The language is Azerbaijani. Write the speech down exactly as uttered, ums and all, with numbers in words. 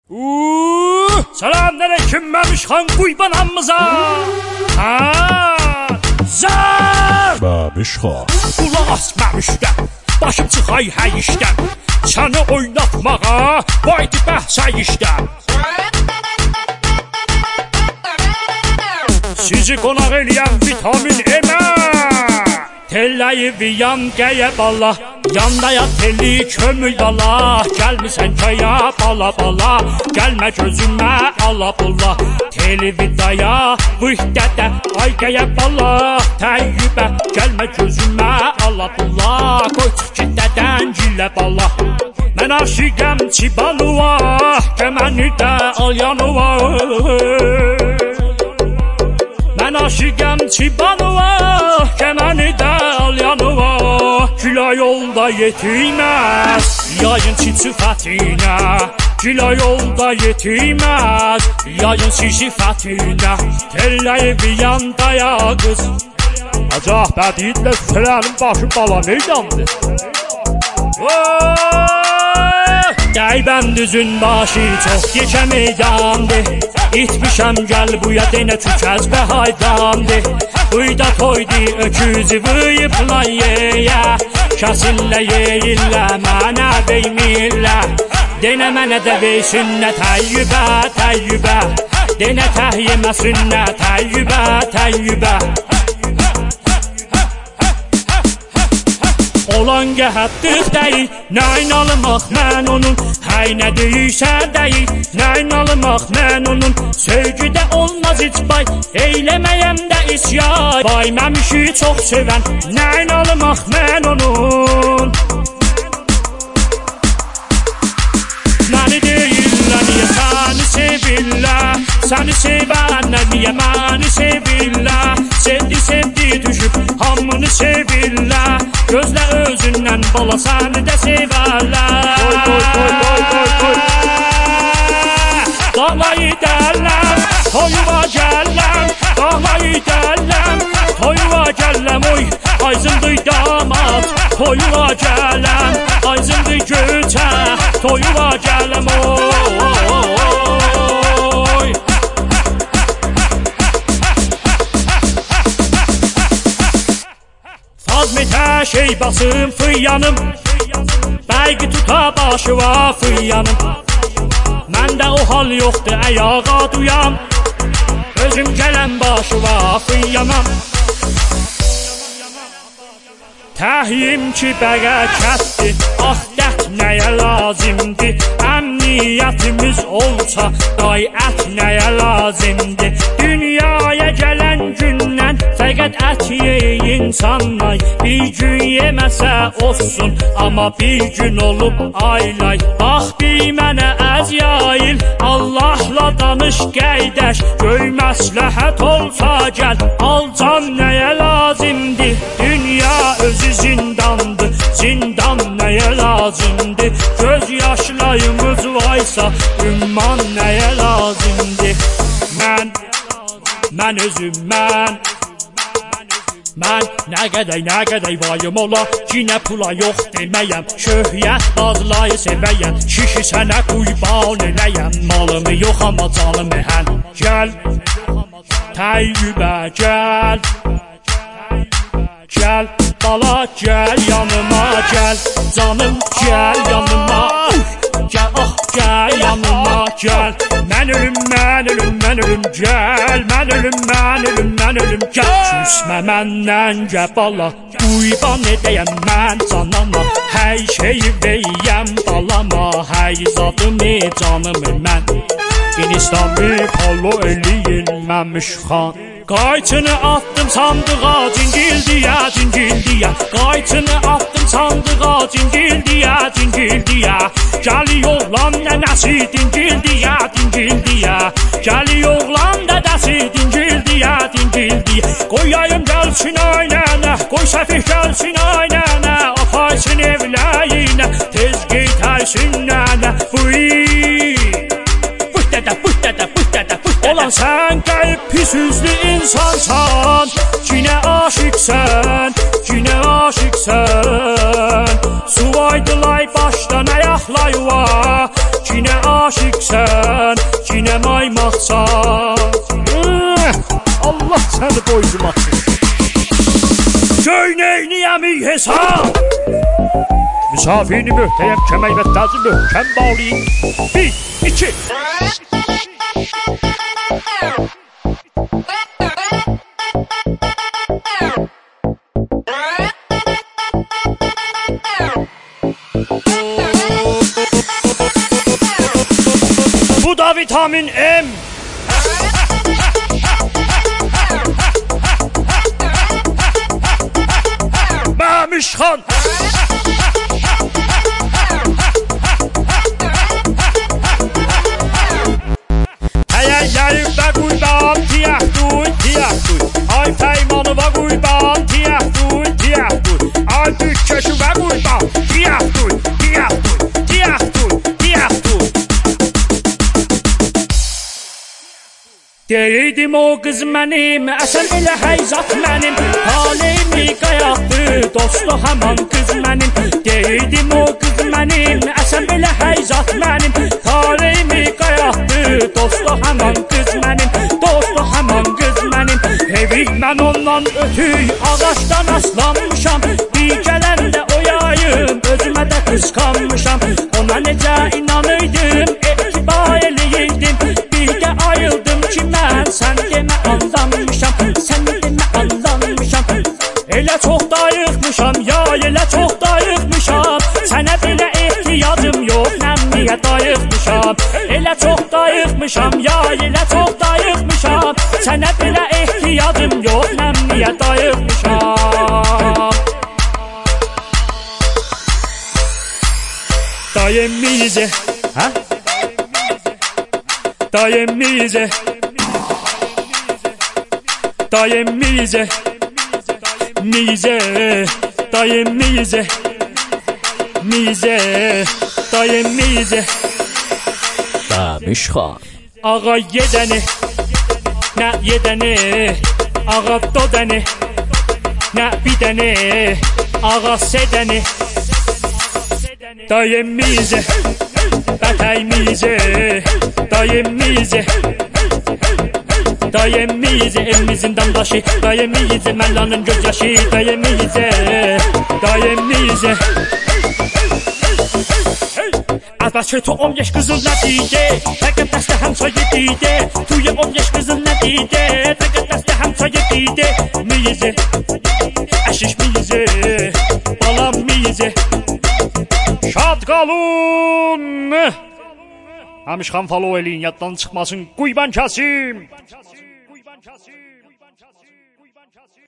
Uuu, selamünaleyküm Memişxan Quybanamıza. Ha, zar! Memişxan. Qulaq as Memişdən, başım çıxay hər işdən. Səni oynatmağa, vaydi bəhsə işdən. Sizi qonaq eləyən vitamin emə. Telləyi viyan qəyə bala, yandaya telli kömül bala. Gəlmisən köyə bala bala, gəlmə gözümə ala bula. Teli vidaya, vıhdədə, ay qəyə bala. Təyyübə, gəlmə gözümə ala bula. Qoy çık dədən gilə bala. Mən aşiqəm çibalıva, gəməni də al yanıva. Mən aşiqəm çibalıva, gəməni də al yanıva. Güla yolda yetirməz, yayın sifətinə. Güla yolda yetirməz, yayın sifətinə. Telləyi bir yandaya qız. Acah bədiyidlə süsələrin başı bala meydandır. Dəybən düzün başı çox geçə meydandır. İtmişəm gəl buya denə çükəz bəhaydandır. Uyda toydi öküzü vıyıpla yeyə. Kəsillə yeyillə mənə beymirlə. Denə mənə də veysünlə təyyübə təyyübə. Denə təhyiməsünlə təyyübə təyyübə. Olan gəhətdıq deyil, nəyin almaq mən onun. Həy nə deyirsə deyil, nəyin almaq mən onun. Sevgidə olmaz heç bay, eyləməyəm də isyay. Bay məmişi çox sevən, nəyin almaq mən onun. Məni deyirlər, niyə səni sevirlər. Səni sevənlər, niyə məni sevirlər. Sevdi sevdi düşüb, hamını sevirlər. Gözlə özündən bala səni də sevərlər. Koy koy koy koy koy koy. Dağlayı dərləm, toyuva gəlləm. Dağlayı dərləm, toyuva gəlləm. Oy, ayzındır damad, toyuva gəlləm. Ayzındır göçə, toyuva gəlləm. Oy. Fazmetə şey basım fıyanım. Bəlgi tuta başı var fıyanım. Məndə o hal yoxdur əyağa duyam. Özüm gələn başı var fıyanam. Təhyim ki bərəkətdir, ah dət nəyə lazimdir. Əmniyyətimiz olsa, dayət nəyə lazimdir. Dünyaya gələn gündən fəqət ət yey insanlar. Bir gün yeməsə olsun, amma bir gün olub aylay. Bax bir mənə əz yayıl, Allahla danış qəydəş. Göy məsləhət olsa gəl, al can nəyə lazimdir. Dünya özü zindandır, zindan nəyə lazimdir. Göz yaşlarımız vaysa, ümman nəyə lazimdir. Mən, mən özüm mən. Mən nə qədəy, nə qədəy vayım ola. Yenə pula yox deməyəm, şöhrət bazlayı sevəyəm. Kişi sənə quyban eləyəm, malımı yox amma canımı hən. Gəl, təyyübə gəl. Gəl, bala gəl yanıma gəl. Canım gəl yanıma. Gəl, ah gəl yanıma gəl. Mən ölüm, mən ölüm, mən ölüm gəl. Mən ölüm, mən ölüm, mən ölüm gəl. Küsmə məndən gəl bala, quyban edəyəm mən canama. Hər şeyi verəyəm balama, hər zadımı canımı mən. İnistamı polo eləyin Memişxan. Qayçını attım sandığa cingil diyə, cingil diyə. Qayçını attım sandığa cingil diyə, cingil diyə. Gəli oğlan nənəsi dingil diyə, dingil diyə. Gəli oğlan dədəsi dingil diyə, dingil diyə. Qoyayım gəlsin aynənə, qoy səfih gəlsin aynənə. Aparsın evləyinə, tez geytərsin nənə. Fıy, fıh dədə, fıh dədə, fıh dədə, fıh dədə. Olan sən qəyib pis üzlü insansan. Cinə aşıqsən, cinə aşıqsən. Suvaydılar başdan ayaqlayva. Cinə aşıqsən. aşıqsən, Cinə maymaqsan. Allah səni boyzumasın. Göynəyniyəmi hesab. Müsafirini möhtərəm kəmək və tazı möhkəm bağlayın. Bir, iki. Bu da vitamin M. Məmişxan. Həyəlləri və quyban, tiyək duy, tiyək duy. Ay peymanı və quyban, tiyək duy, tiyək duy. Ay dükkəşi və quyban, tiyək duy, tiyək duy, tiyək duy, tiyək duy. Deyirdim o qız mənim, əsən elə həyzat mənim. Taleymi qayaqdı, dostu həman qız mənim. Deyirdim o qız mənim, əsən elə həyzat mənim. Taleymi qayaqdı, dostu həman qız mənim. Dostu həman qız mənim. Evi mən ondan ötüy, ağaçdan aslanmışam. Bir gələndə oyayım, özümə də qısqanmışam. Ona necə inanırdım, etibar eləyirdim. Bir də ayıldım ki mən, sən demə anlanmışam. Sən demə anlanmışam. Elə çox dayıqmışam, ya elə çox dayıqmışam. Sənə belə ehtiyacım yox, nəm niyə dayıqmışam. Elə çox dayıqmışam, ya elə çox dayıqmışam. Sənə belə ehtiyacım yox, nəm niyə dayıqmışam. Dayım mize, ha? Dayım mize. Dayım mize. Mize, dayım mize. Mize, dayım mize. Məmişxan. Ağa yedəni, nə yedəni. Ağa dodəni, nə bidəni. Ağa sedəni. Dayım mize, bətəy mize. Dayım mize. Dayım mize, evimizin damdaşı. Dayım mize, Məllanın göz yaşı. Dayım mize, dayım mize. Albaşı tu on yaş qızıl nə deydi. Təqət dəstə həmçayı deydi. Tuya on yaş qızıl nə deydi. Təqət dəstə həmçayı deydi. Mize, əşiş mize. Balam mize. Şad qalın. Məmişxan follow eləyin, yaddan çıxmasın. Quyban Kasim.